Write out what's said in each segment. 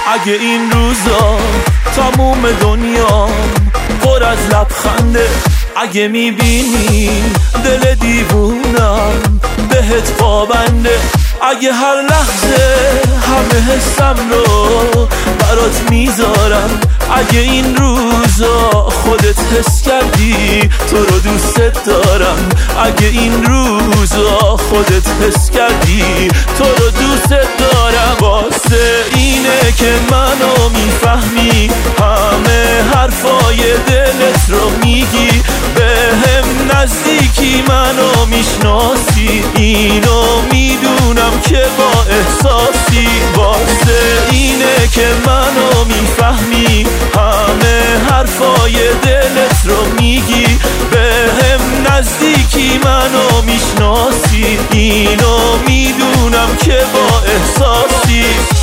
اگه این روزا تموم دنیام پر از لبخنده، اگه میبینی دل دیوونم بهت پابنده، اگه هر لحظه همه حسم رو برات میذارم، اگه این روزا خودت حس کردی تو رو دوست دارم، اگه این روزا خودت حس کردی تو رو دوست دارم. واسه اینه که منو میفهمی، همه حرفای دلت رو میگی، بهم نزدیکی منو میشناسی، اینو میدونم که با احساسی. واسه اینه که منو میفهمی، همه حرفای دلت رو میگی، بهم نزدیکی منو میشناسی، اینو میدونم که با احساسی.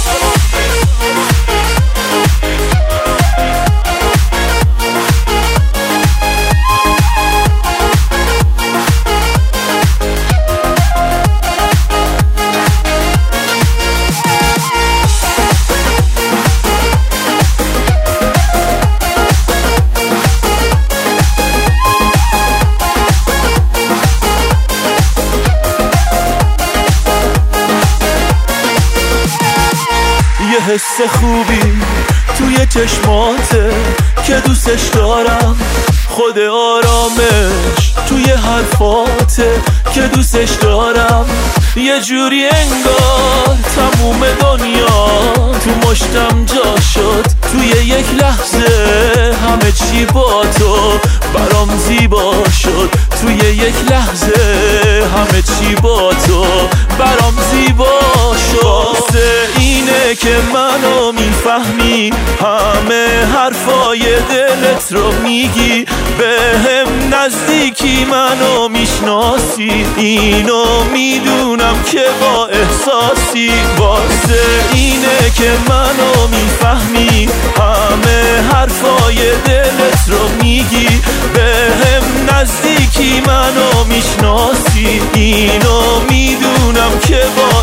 یه حس خوبی توی چشماته که دوستش دارم، خود آرامش توی حرفاته که دوستش دارم، یه جوری انگار تموم دنیا تو مشتم جا شد، توی یک لحظه همه چی با تو برام زیبا شد، توی یک لحظه همه چی با تو برام زیبا شد. واسه اینه که منو میفهمی، همه حرفای دلت رو میگی، بهم نزدیکی منو میشناسی، اینو میدونم که با احساسی. واسه اینه که منو میفهمی، همه حرفای دلت رو میگی، بهم نزدیکی منو میشناسی، اینو میدونم که با